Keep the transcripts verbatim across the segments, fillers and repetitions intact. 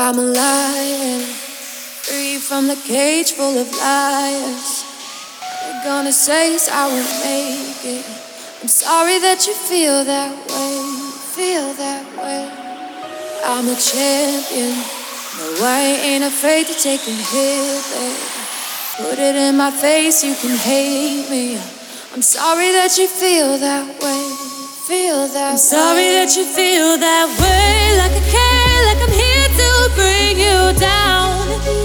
I'm a lion, free from the cage full of liars. They're gonna say I won't make it. I'm sorry that you feel that way, feel that way. I'm a champion, no, I ain't afraid to take a hit, babe. Put it in my face, you can hate me. I'm sorry that you feel that way, feel that way. I'm sorry that you feel that way, like I care, like I'm here to bring you down.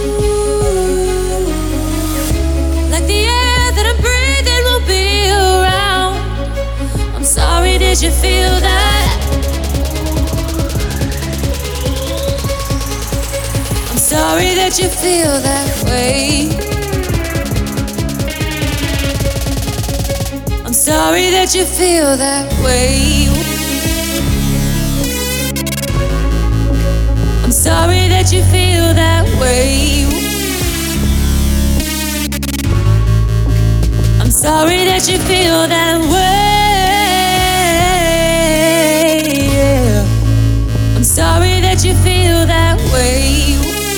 Like the air that I'm breathing won't be around. I'm sorry, did you feel that? I'm sorry that you feel that way. I'm sorry that you feel that way. I'm sorry that you feel that way. I'm sorry that you feel that way. Yeah. I'm sorry that you feel that way.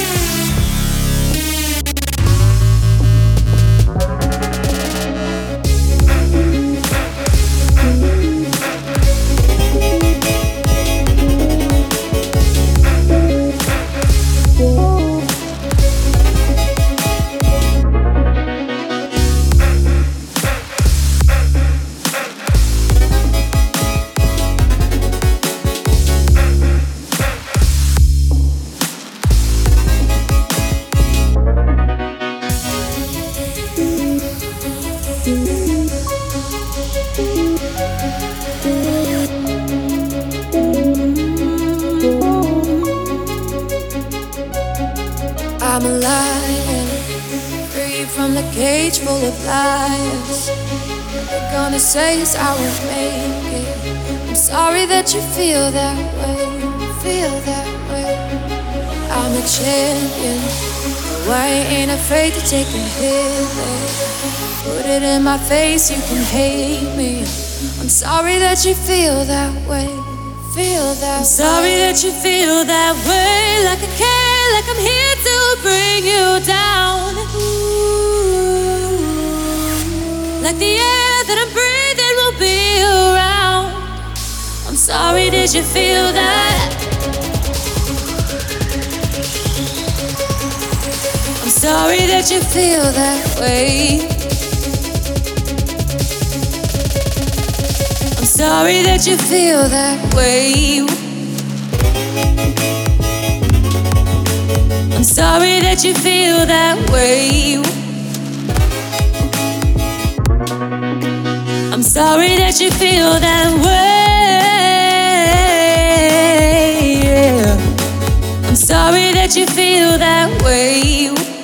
I'm a lion, free from the cage full of liars. They're gonna say I won't make it. I'm sorry that you feel that way, feel that way. I'm a champion, no, I ain't afraid to take a hit, babe. Put it in my face, you can hate me. I'm sorry that you feel that way, feel that way. I'm sorry that you feel that way, like I care, like I'm here to bring you down. Like the air that I'm breathing won't be around. I'm sorry, did you feel that? I'm sorry that you feel that way. I'm sorry that you feel that way. I'm sorry that you feel that way. I'm sorry that you feel that way. Yeah. I'm sorry that you feel that way.